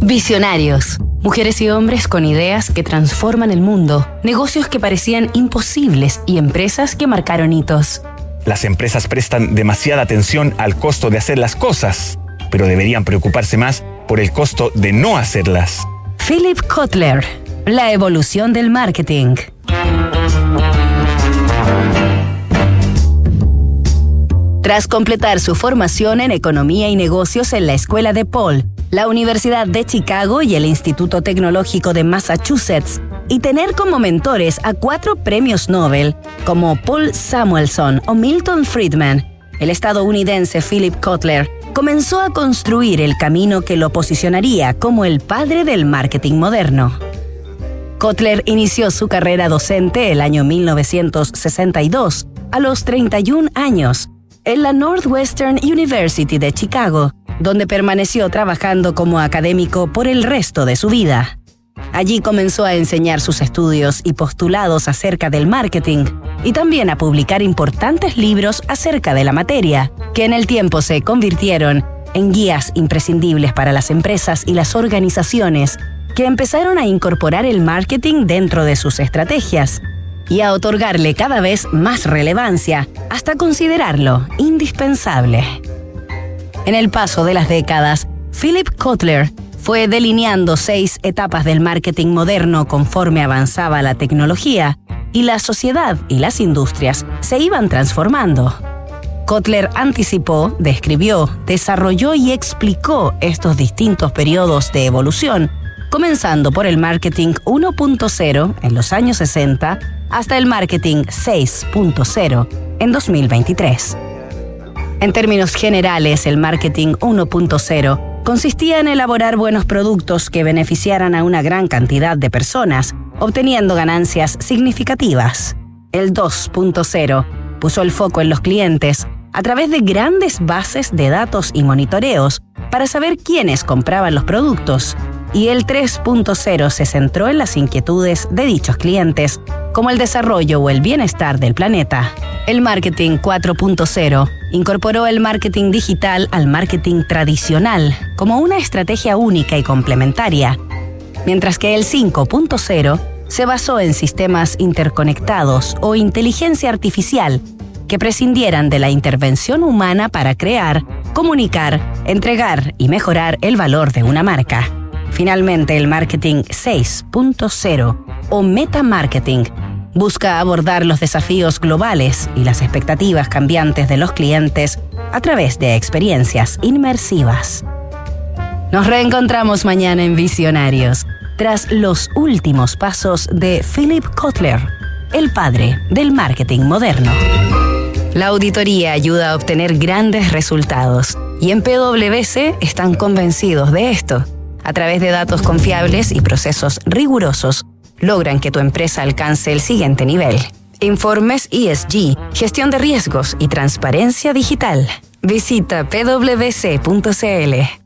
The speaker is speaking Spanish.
Visionarios. Mujeres y hombres con ideas que transforman el mundo, negocios que parecían imposibles y empresas que marcaron hitos. Las empresas prestan demasiada atención al costo de hacer las cosas, pero deberían preocuparse más por el costo de no hacerlas. Philip Kotler, la evolución del marketing. Tras completar su formación en Economía y Negocios en la Escuela DePaul, la Universidad de Chicago y el Instituto Tecnológico de Massachusetts, y tener como mentores a 4 premios Nobel, como Paul Samuelson o Milton Friedman, el estadounidense Philip Kotler comenzó a construir el camino que lo posicionaría como el padre del marketing moderno. Kotler inició su carrera docente el año 1962, a los 31 años, en la Northwestern University de Chicago, donde permaneció trabajando como académico por el resto de su vida. Allí comenzó a enseñar sus estudios y postulados acerca del marketing y también a publicar importantes libros acerca de la materia, que en el tiempo se convirtieron en guías imprescindibles para las empresas y las organizaciones que empezaron a incorporar el marketing dentro de sus estrategias y a otorgarle cada vez más relevancia hasta considerarlo indispensable. En el paso de las décadas, Philip Kotler fue delineando 6 etapas del marketing moderno conforme avanzaba la tecnología y la sociedad y las industrias se iban transformando. Kotler anticipó, describió, desarrolló y explicó estos distintos periodos de evolución, comenzando por el marketing 1.0 en los años 60 hasta el marketing 6.0 en 2023. En términos generales, el marketing 1.0 consistía en elaborar buenos productos que beneficiaran a una gran cantidad de personas, obteniendo ganancias significativas. El 2.0 puso el foco en los clientes a través de grandes bases de datos y monitoreos para saber quiénes compraban los productos. Y el 3.0 se centró en las inquietudes de dichos clientes, como el desarrollo o el bienestar del planeta. El marketing 4.0 incorporó el marketing digital al marketing tradicional como una estrategia única y complementaria, mientras que el 5.0 se basó en sistemas interconectados o inteligencia artificial que prescindieran de la intervención humana para crear, comunicar, entregar y mejorar el valor de una marca. Finalmente, el marketing 6.0 o metamarketing busca abordar los desafíos globales y las expectativas cambiantes de los clientes a través de experiencias inmersivas. Nos reencontramos mañana en Visionarios, tras los últimos pasos de Philip Kotler, el padre del marketing moderno. La auditoría ayuda a obtener grandes resultados y en PwC están convencidos de esto. A través de datos confiables y procesos rigurosos, logran que tu empresa alcance el siguiente nivel. Informes ESG, gestión de riesgos y transparencia digital. Visita pwc.cl.